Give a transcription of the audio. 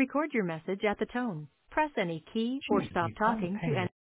Record your message at the tone. Press any key or stop talking to end.